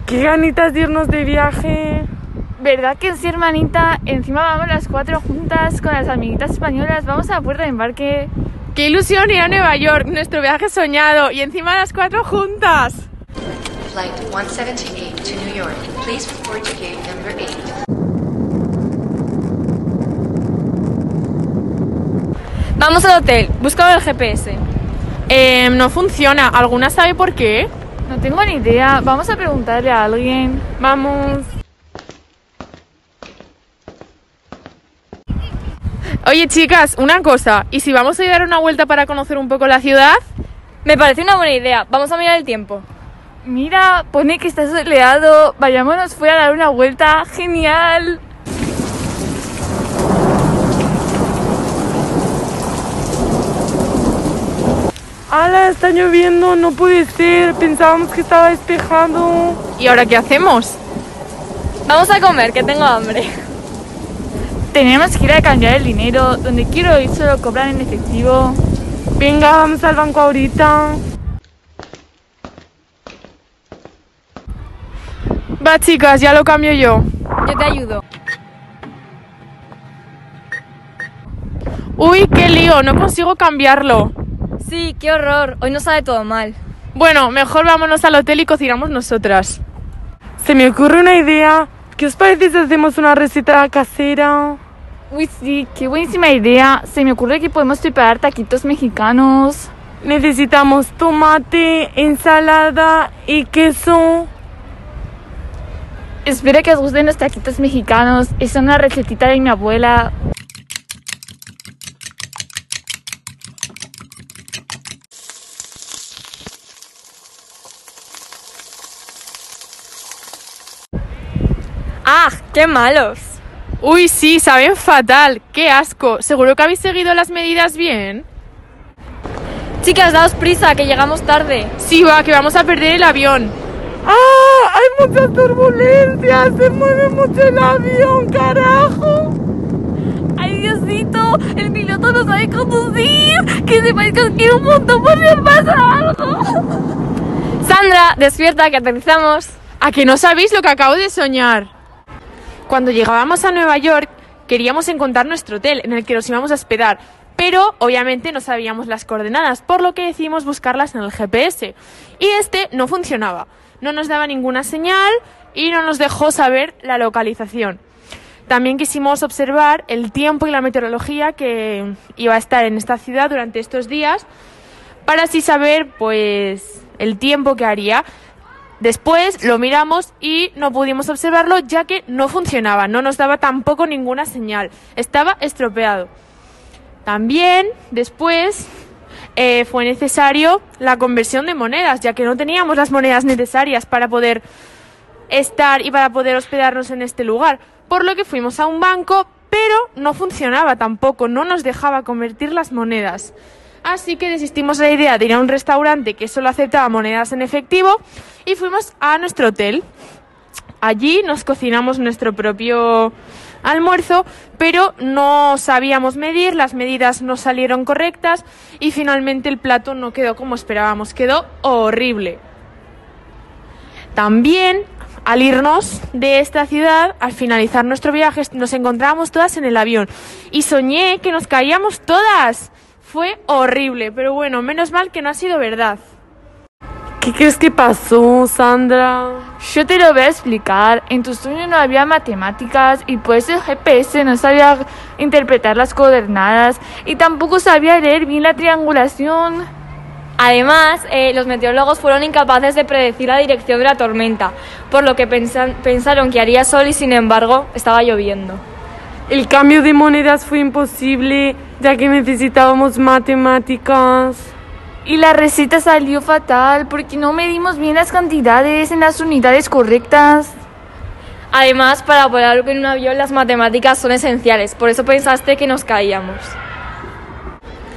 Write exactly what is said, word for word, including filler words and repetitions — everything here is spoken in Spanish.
Qué ganitas de irnos de viaje. ¿Verdad que sí, hermanita? Encima vamos las cuatro juntas con las amiguitas españolas. Vamos a la puerta de embarque. ¡Qué ilusión ir a Nueva York! Nuestro viaje soñado. Y encima las cuatro juntas. Flight one seventy-eight to New York. Please report to gate number eight. Vamos al hotel. Busca el G P S. Eh, no funciona. ¿Alguna sabe por qué? No tengo ni idea. Vamos a preguntarle a alguien. Vamos. Oye, chicas, una cosa. ¿Y si vamos a ir a dar una vuelta para conocer un poco la ciudad? Me parece una buena idea. Vamos a mirar el tiempo. Mira, pone que está soleado. Vayámonos fuera a dar una vuelta. ¡Genial! ¡Hala! Está lloviendo, no puede ser. Pensábamos que estaba despejado. ¿Y ahora qué hacemos? Vamos a comer, que tengo hambre. Tenemos que ir a cambiar el dinero. Donde quiero ir solo cobran en efectivo. Venga, vamos al banco ahorita. Va, chicas, ya lo cambio yo. Yo te ayudo. Uy, qué lío, no consigo cambiarlo. Sí, qué horror. Hoy nos sale todo mal. Bueno, mejor vámonos al hotel y cocinamos nosotras. Se me ocurre una idea. ¿Qué os parece si hacemos una receta casera? Uy, sí, qué buenísima idea. Se me ocurre que podemos preparar taquitos mexicanos. Necesitamos tomate, ensalada y queso. Espero que os gusten los taquitos mexicanos. Es una recetita de mi abuela. ¡Ah! ¡Qué malos! Uy, sí, saben fatal. ¡Qué asco! ¿Seguro que habéis seguido las medidas bien? Chicas, daos prisa, que llegamos tarde. Sí, va, que vamos a perder el avión. ¡Ah! ¡Hay muchas turbulencias! ¡Se mueve mucho el avión, carajo! ¡Ay, Diosito! ¡El piloto no sabe conducir! ¡Que se parezca un montón por si pasa algo! Sandra, despierta, que aterrizamos. ¿A que no sabéis lo que acabo de soñar? Cuando llegábamos a Nueva York, queríamos encontrar nuestro hotel en el que nos íbamos a hospedar, pero obviamente no sabíamos las coordenadas, por lo que decidimos buscarlas en el G P S. Y este no funcionaba, no nos daba ninguna señal y no nos dejó saber la localización. También quisimos observar el tiempo y la meteorología que iba a estar en esta ciudad durante estos días, para así saber, pues, el tiempo que haría. Después lo miramos y no pudimos observarlo ya que no funcionaba, no nos daba tampoco ninguna señal, estaba estropeado. También después eh, fue necesario la conversión de monedas, ya que no teníamos las monedas necesarias para poder estar y para poder hospedarnos en este lugar, por lo que fuimos a un banco, pero no funcionaba tampoco, no nos dejaba convertir las monedas. Así que desistimos de la idea de ir a un restaurante que solo aceptaba monedas en efectivo y fuimos a nuestro hotel. Allí nos cocinamos nuestro propio almuerzo, pero no sabíamos medir, las medidas no salieron correctas y finalmente el plato no quedó como esperábamos, quedó horrible. También, al irnos de esta ciudad, al finalizar nuestro viaje, nos encontrábamos todas en el avión y soñé que nos caíamos todas. Fue horrible, pero bueno, menos mal que no ha sido verdad. ¿Qué crees que pasó, Sandra? Yo te lo voy a explicar. En tu sueño no había matemáticas y pues el G P S no sabía interpretar las coordenadas y tampoco sabía leer bien la triangulación. Además, eh, los meteorólogos fueron incapaces de predecir la dirección de la tormenta, por lo que pensan, pensaron que haría sol y sin embargo estaba lloviendo. El cambio de monedas fue imposible, ya que necesitábamos matemáticas. Y la receta salió fatal porque no medimos bien las cantidades en las unidades correctas. Además, para volar en un avión las matemáticas son esenciales, por eso pensaste que nos caíamos.